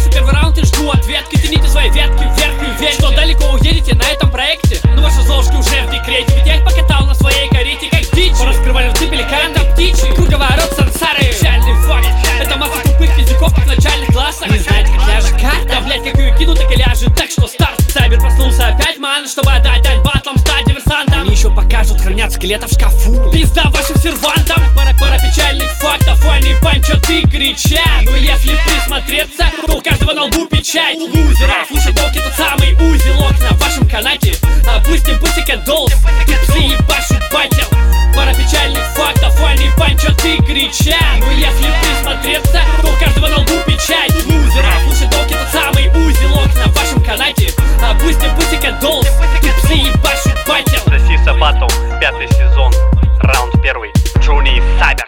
Начался первый раунд и жду ответки. Тяните свои ветки вверх и верь, что далеко уедете на этом проекте. Но ваши золушки уже в декрете, ведь я их покатал на своей карете, как дичь. Раскрывали рты пеликан, там птичьи. Круговорот сансары, печальный факт. Это масса тупых физиков, как в начальных классах. Не знаете, как ляжет карта? Да, блять, как ее кину, так и ляжет. Так что старт. Сайбер проснулся опять, ман, чтобы отдать дань батлам, стать диверсантом. Они еще покажут, хранят скелетов в шкафу. Пизда вашим сервантам. Пара печальных фактов, они панчоты кричат. Но если присмотреться, то у каждого на лбу печать лузера. Слушай, доки, тот самый узелок на вашем канате. Опустим пусика долс, псы ебашут батил. Пара печальных фактов, они панчоты кричат. Но если присмотреться, то у каждого на лбу печать лузера. Слушай, доки, тот самый узелок на вашем канате. Опустим пусика долс, псы ебашут батил. Соси Сабатов, 5-й сезон, раунд 1.